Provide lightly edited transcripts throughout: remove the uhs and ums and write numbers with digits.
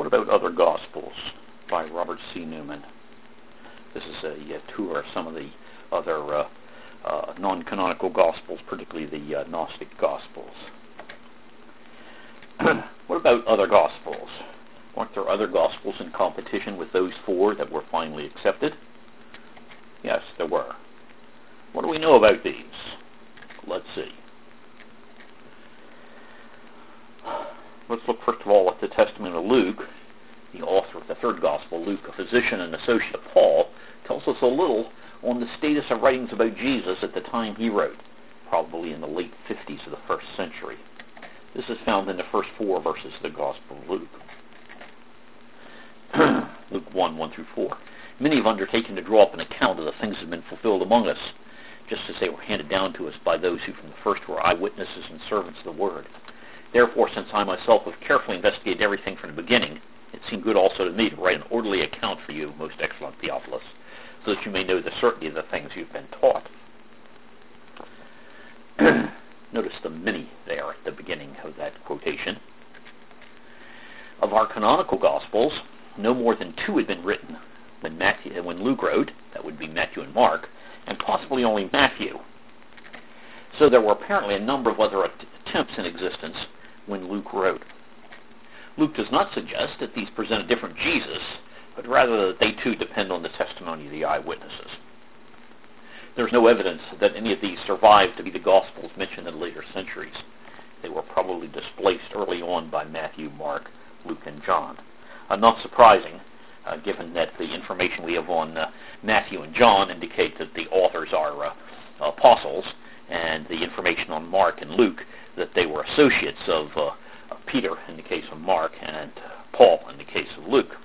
What about Other Gospels by Robert C. Newman? This is a tour of some of the other non-canonical Gospels, particularly the Gnostic Gospels. What about other Gospels? Weren't there other Gospels in competition with those four that were finally accepted? Yes, there were. What do we know about these? Let's see. Let's look first of all at the Testament of Luke. The author of the third Gospel, Luke, a physician and associate of Paul, tells us a little on the status of writings about Jesus at the time he wrote, probably in the late 50s of the first century. This is found in the first 4 verses of the Gospel of Luke. Luke 1:1-4. Many have undertaken to draw up an account of the things that have been fulfilled among us, just as they were handed down to us by those who from the first were eyewitnesses and servants of the word. Therefore, since I myself have carefully investigated everything from the beginning, it seemed good also to me to write an orderly account for you, most excellent Theophilus, so that you may know the certainty of the things you've been taught. Notice the many there at the beginning of that quotation. Of our canonical Gospels, no more than 2 had been written when Luke wrote, that would be Matthew and Mark, and possibly only Matthew. So there were apparently a number of other attempts in existence when Luke wrote. Luke does not suggest that these present a different Jesus, but rather that they too depend on the testimony of the eyewitnesses. There's no evidence that any of these survived to be the Gospels mentioned in later centuries. They were probably displaced early on by Matthew, Mark, Luke, and John. Not surprising, given that the information we have on Matthew and John indicate that the authors are apostles, and the information on Mark and Luke that they were associates of Peter in the case of Mark and Paul in the case of Luke.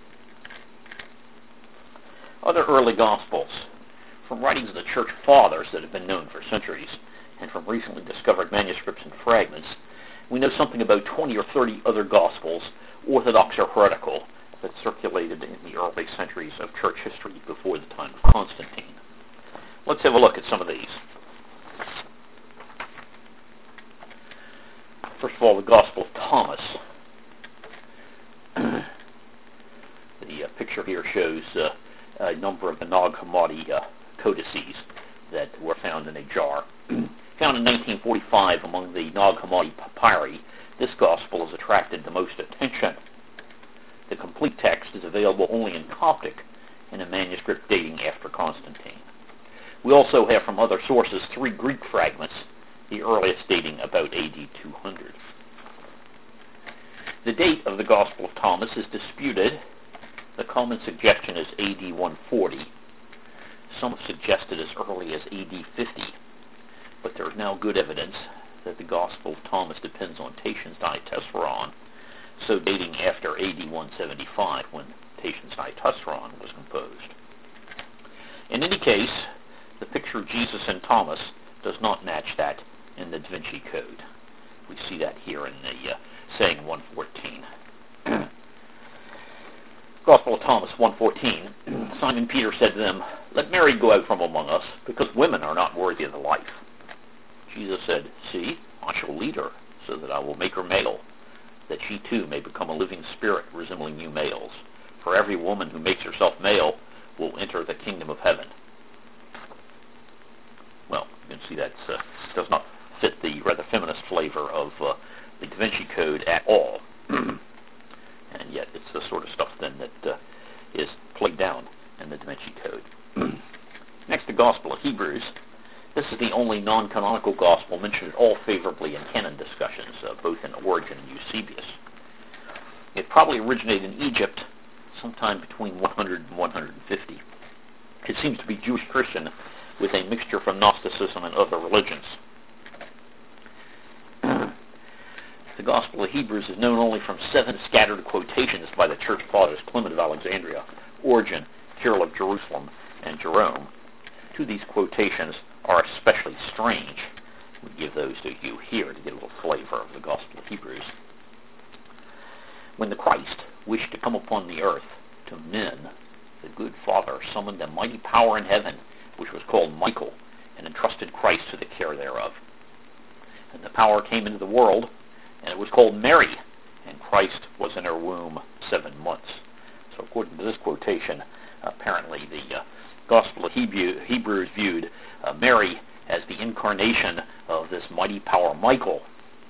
Other early Gospels. From writings of the Church Fathers that have been known for centuries, and from recently discovered manuscripts and fragments, we know something about 20 or 30 other Gospels, orthodox or heretical, that circulated in the early centuries of church history before the time of Constantine. Let's have a look at some of these. First of all, the Gospel of Thomas. The picture here shows a number of the Nag Hammadi codices that were found in a jar. Found in 1945 among the Nag Hammadi papyri, this Gospel has attracted the most attention. The complete text is available only in Coptic in a manuscript dating after Constantine. We also have from other sources 3 Greek fragments, the earliest dating about AD 200. The date of the Gospel of Thomas is disputed. The common suggestion is AD 140. Some have suggested as early as AD 50, but there is now good evidence that the Gospel of Thomas depends on Tatian's Diatessaron, so dating after AD 175, when Tatian's Diatessaron was composed. In any case, the picture of Jesus and Thomas does not match that in the Da Vinci Code. We see that here in the saying 114. Gospel of Thomas 1:14. Simon Peter said to them, "Let Mary go out from among us, because women are not worthy of the life." Jesus said, "See, I shall lead her, so that I will make her male, that she too may become a living spirit resembling you males. For every woman who makes herself male will enter the kingdom of heaven." Well, you can see that does not fit the rather feminist flavor of the Da Vinci Code at all. And yet it's the sort of stuff then that is played down in the Da Vinci Code. Next, the Gospel of Hebrews. This is the only non-canonical Gospel mentioned at all favorably in canon discussions, both in Origen and Eusebius. It probably originated in Egypt sometime between 100 and 150. It seems to be Jewish Christian with a mixture from Gnosticism and other religions. The Gospel of Hebrews is known only from 7 scattered quotations by the Church Fathers Clement of Alexandria, Origen, Cyril of Jerusalem, and Jerome. 2 of these quotations are especially strange. We give those to you here to get a little flavor of the Gospel of Hebrews. When the Christ wished to come upon the earth to men, the good Father summoned a mighty power in heaven, which was called Michael, and entrusted Christ to the care thereof. And the power came into the world, and it was called Mary, and Christ was in her womb 7 months. So according to this quotation, apparently the Gospel of Hebrews viewed Mary as the incarnation of this mighty power Michael.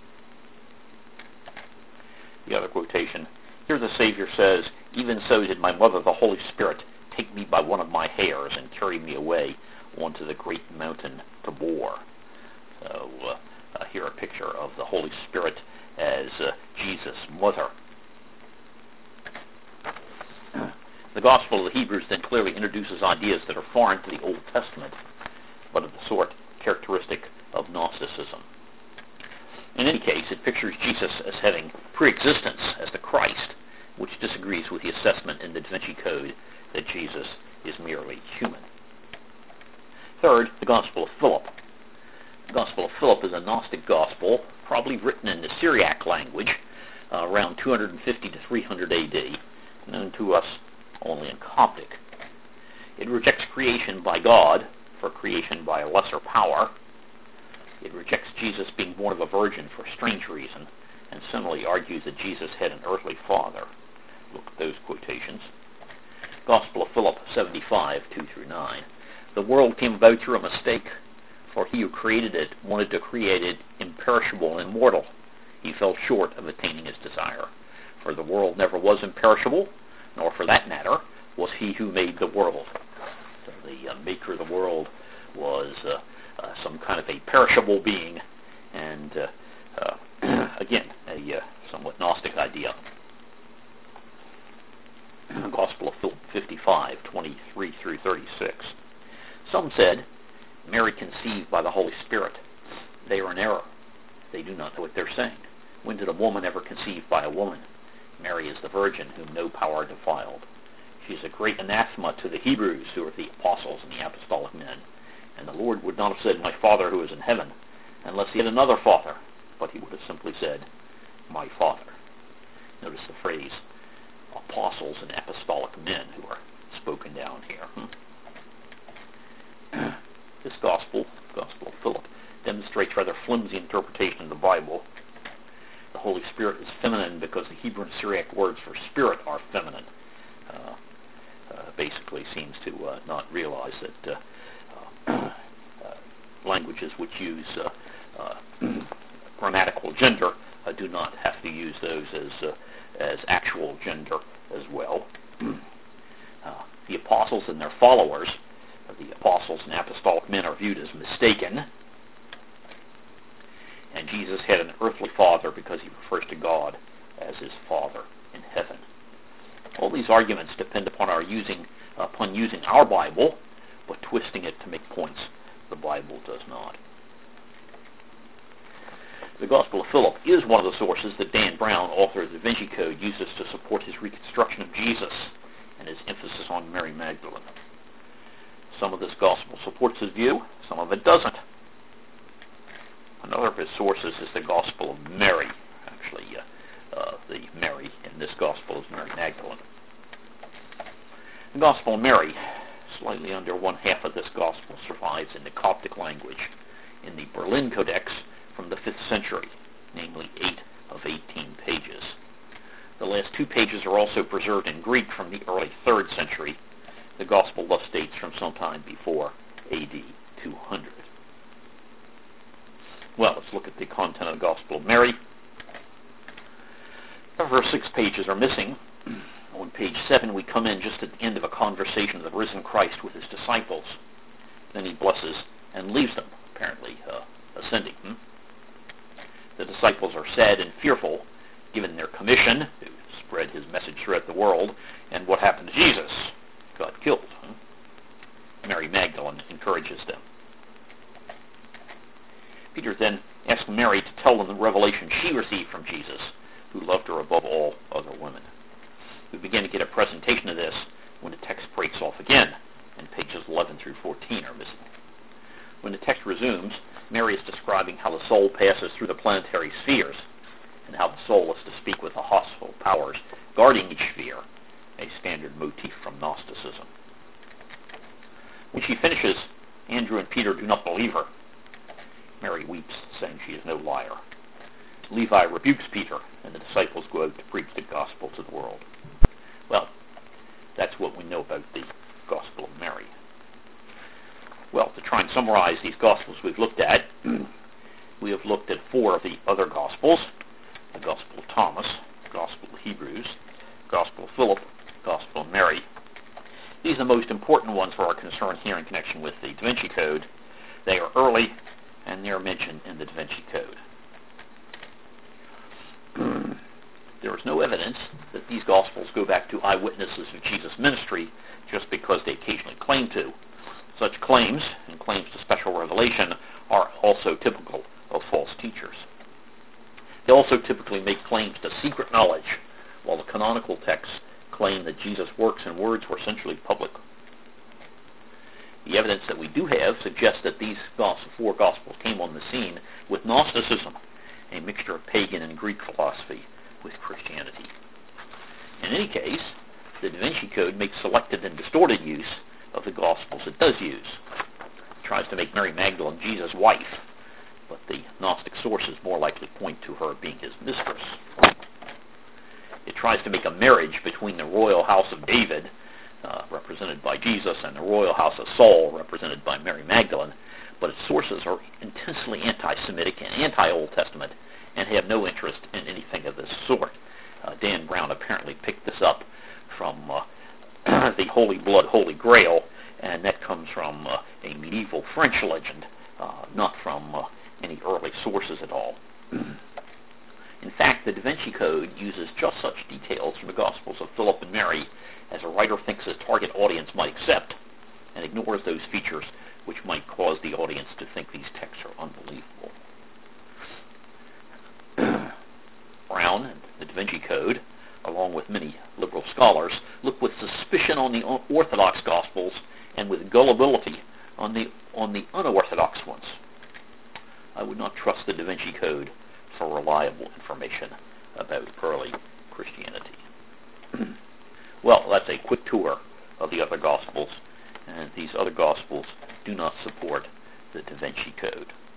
The other quotation, here the Savior says, "Even so did my mother, the Holy Spirit, take me by one of my hairs and carry me away onto the great mountain Tabor." So here a picture of the Holy Spirit as Jesus' mother. The Gospel of the Hebrews then clearly introduces ideas that are foreign to the Old Testament, but of the sort characteristic of Gnosticism. In any case, it pictures Jesus as having pre-existence as the Christ, which disagrees with the assessment in the Da Vinci Code that Jesus is merely human. Third, the Gospel of Philip. The Gospel of Philip is a Gnostic gospel, probably written in the Syriac language, around 250 to 300 AD, known to us only in Coptic. It rejects creation by God for creation by a lesser power. It rejects Jesus being born of a virgin for a strange reason, and similarly argues that Jesus had an earthly father. Look at those quotations. Gospel of Philip 75, 2-9. The world came about through a mistake, for he who created it wanted to create it imperishable and immortal. He fell short of attaining his desire. For the world never was imperishable, nor for that matter was he who made the world. So the maker of the world was some kind of a perishable being, and again, a somewhat Gnostic idea. Gospel of Philip 55, 23-36. Some said, Mary conceived by the Holy Spirit. They are in error. They do not know what they're saying. When did a woman ever conceive by a woman? Mary is the virgin whom no power defiled. She is a great anathema to the Hebrews, who are the apostles and the apostolic men. And the Lord would not have said, my Father who is in heaven, unless he had another father, but he would have simply said, my Father. Notice the phrase, apostles and apostolic men, who are spoken down here. This Gospel of Philip, demonstrates rather flimsy interpretation of the Bible. The Holy Spirit is feminine because the Hebrew and Syriac words for spirit are feminine. Basically seems to not realize that languages which use grammatical gender do not have to use those as actual gender as well. The apostles and their followers, the apostles and apostolic men, are viewed as mistaken. And Jesus had an earthly father because he refers to God as his Father in heaven. All these arguments depend upon using our Bible, but twisting it to make points the Bible does not. The Gospel of Philip is one of the sources that Dan Brown, author of the Da Vinci Code, uses to support his reconstruction of Jesus and his emphasis on Mary Magdalene. Some of this Gospel supports his view, some of it doesn't. Another of his sources is the Gospel of Mary. Actually, the Mary in this Gospel is Mary Magdalene. The Gospel of Mary, slightly under one half of this Gospel, survives in the Coptic language in the Berlin Codex from the 5th century, namely 8 of 18 pages. The last 2 pages are also preserved in Greek from the early 3rd century. The Gospel thus dates from sometime before AD 200. Well, let's look at the content of the Gospel of Mary. The first 6 pages are missing. On page 7, we come in just at the end of a conversation of the risen Christ with his disciples. Then he blesses and leaves them, apparently ascending. The disciples are sad and fearful, given their commission to spread his message throughout the world, and what happened to Jesus? Got killed. Mary Magdalene encourages them. Peter then asks Mary to tell them the revelation she received from Jesus, who loved her above all other women. We begin to get a presentation of this when the text breaks off again, and pages 11 through 14 are missing. When the text resumes, Mary is describing how the soul passes through the planetary spheres, and how the soul is to speak with the hostile powers guarding each sphere, a standard motif from Gnosticism. When she finishes, Andrew and Peter do not believe her. Mary weeps, saying she is no liar. Levi rebukes Peter, and the disciples go out to preach the gospel to the world. Well, that's what we know about the Gospel of Mary. Well, to try and summarize these Gospels we've looked at, we have looked at 4 of the other Gospels: the Gospel of Thomas, the Gospel of Hebrews, the Gospel of Philip, the Gospel of Mary. These are the most important ones for our concern here in connection with the Da Vinci Code. They are early, and they are mentioned in the Da Vinci Code. There is no evidence that these Gospels go back to eyewitnesses of Jesus' ministry just because they occasionally claim to. Such claims, and claims to special revelation, are also typical of false teachers. They also typically make claims to secret knowledge, while the canonical texts claim that Jesus' works and words were essentially public. The evidence that we do have suggests that these 4 Gospels came on the scene with Gnosticism, a mixture of pagan and Greek philosophy with Christianity. In any case, the Da Vinci Code makes selected and distorted use of the Gospels it does use. It tries to make Mary Magdalene Jesus' wife, but the Gnostic sources more likely point to her being his mistress. It tries to make a marriage between the royal house of David, represented by Jesus, and the royal house of Saul, represented by Mary Magdalene, but its sources are intensely anti-Semitic and anti-Old Testament and have no interest in anything of this sort. Dan Brown apparently picked this up from the Holy Blood, Holy Grail, and that comes from a medieval French legend, not from any early sources at all. In fact, the Da Vinci Code uses just such details from the Gospels of Philip and Mary as a writer thinks his target audience might accept, and ignores those features which might cause the audience to think these texts are unbelievable. Brown and the Da Vinci Code, along with many liberal scholars, look with suspicion on the Orthodox Gospels and with gullibility on the unorthodox ones. I would not trust the Da Vinci Code for reliable information about early Christianity. Well, that's a quick tour of the other Gospels, and these other Gospels do not support the Da Vinci Code.